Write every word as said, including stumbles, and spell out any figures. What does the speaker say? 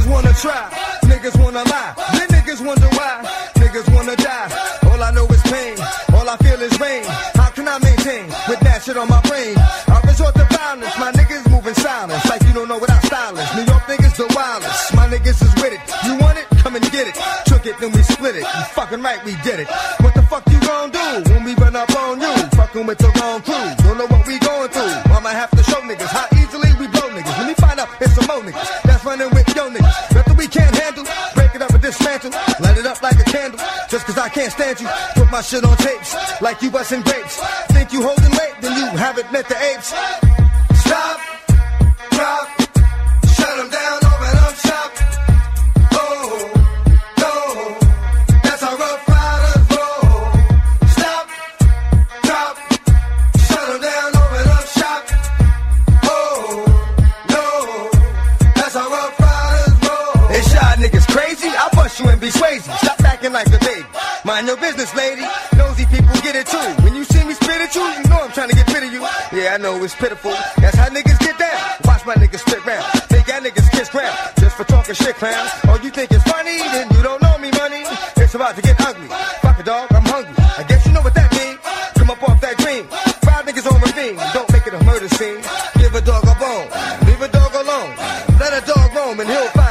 Niggas wanna try, niggas wanna lie, then niggas wonder why. Niggas wanna die, all I know is pain, all I feel is rain. How can I maintain with that shit on my brain? I resort to violence, my niggas moving silence, like you don't know what I style is. New York niggas the wildest, my niggas is with it. You want it? Come and get it. Took it, then we split it. You fucking right, we did it. What the fuck you gon' do when we run up on you? Fucking with the wrong crew, don't know what we going through. I might have to show niggas how easily we blow niggas. When we find out it's some more niggas that's running with yo niggas. Nothing we can't handle, break it up and dismantle. Light it up like a candle, just cause I can't stand you. Put my shit on tapes, like you bustin' grapes. Think you holding weight, then you haven't met the apes. Stop, drop, shut them down, open up shop. Oh, no, that's how Rough Riders roll. Stop, drop, shut them down, open up shop. Oh, no, that's how Rough Riders roll. They shot niggas crazy, I'll bust you and be swayzy. Stop acting like a baby, mind your business, lady. Nosy people get it too. When you see me spit at you, you know I'm trying to get rid of you. Yeah, I know it's pitiful, that's how niggas get down. Watch my niggas spit round, think y'all niggas kiss ground, just for talking shit, clown. Oh, you think it's funny, then you don't know me, money. It's about to get ugly, fuck a dog, I'm hungry. I guess you know what that means, come up off that green. Five niggas on ravine, don't make it a murder scene. Give a dog a bone, leave a dog alone. Let a dog roam and he'll find